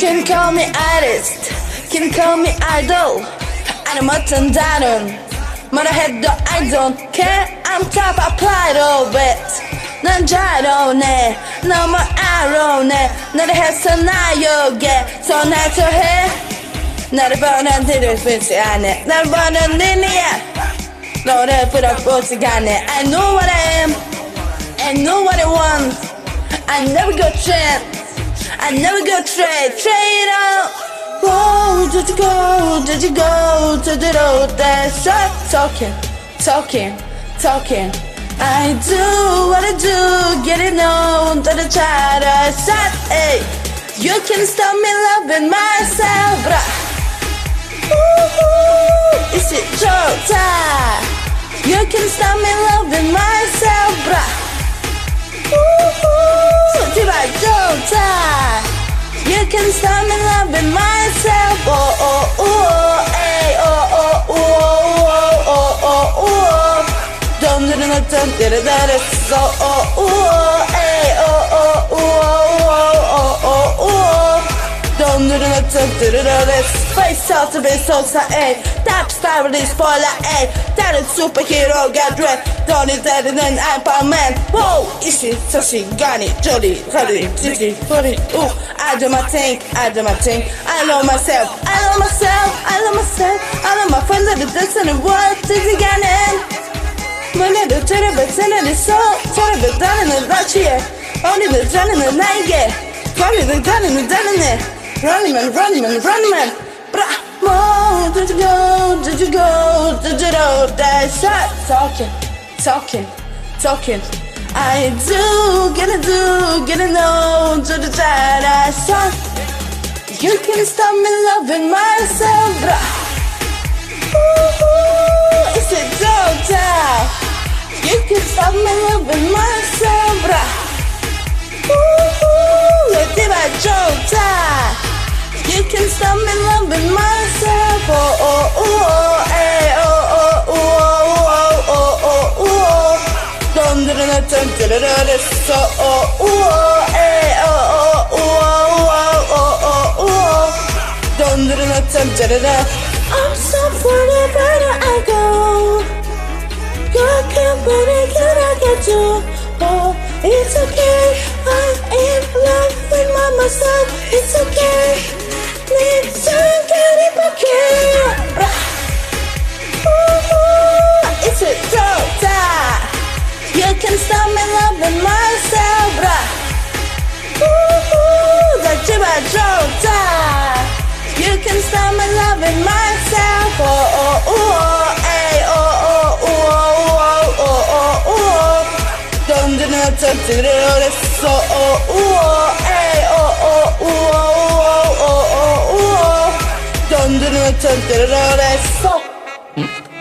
can call me artist, can call me idol. 아는 어떤 다른 뭐라 해도 I don't care. I'm top, I applied of it. 난 자로네 너무 아로네 너를 해서 나에게 손에 처해 나를 보는 뒤를 보지 않네 날 보는 눈이야 너를 풀어보지 않네 I know what I am, I know what I want. I never go chance, I never go trade on. Whoa, did you go to the road that start talking. I do what I do, get it known that I try to start, ay. You can stop me loving myself, bruh. Is it 좋다? You can stop me loving myself, bruh. 제발 좋다. You can stop me loving myself. Oh oh oh, ay, oh oh oh oh oh oh. Don't do nothing, so oh oh, ay, oh oh oh oh oh. Don't do nothing, face off to be so ay. Top star with this spoiler, ay. That is superhero got dressed. Don't need that and then I'm a man. Whoa, is it so she got it? Jolly, hurry, jiggy, hurry. Ooh, I do my thing. I love myself, I love my friends that are dancing and what is it getting? 너네도 저래봤자는 있어 저래봤다는 나치에 어디든 자는 나에게 거리든 다니는 애 Running man Bra More did you go Did you know that shot Talking I do Gonna know To the side I shot You can stop me loving myself Bra Ooh, it's a joke You can stop me loving myself, bruh. Ooh, let's see my joke. You can stop me loving myself. Oh, oh, oh, hey, oh, oh, oh, oh, oh, oh. Don't do nothing to this. Oh, oh, oh, hey, oh, oh, oh, oh, oh, oh. Don't do nothing to this. I'm so funny, better I go. You can't put it, can I get you? Oh, it's okay. I'm in love with myself. It's okay. Need some candy bucket. Ooh, it's a joke. You can stop me loving myself. Ooh, that's my joke. You can stop me loving myself. Oh, oh, oh, hey, oh, oh, oh. Don't do nothing to this. So oh oh, hey oh oh oh oh oh oh. Don't do nothing to this. So.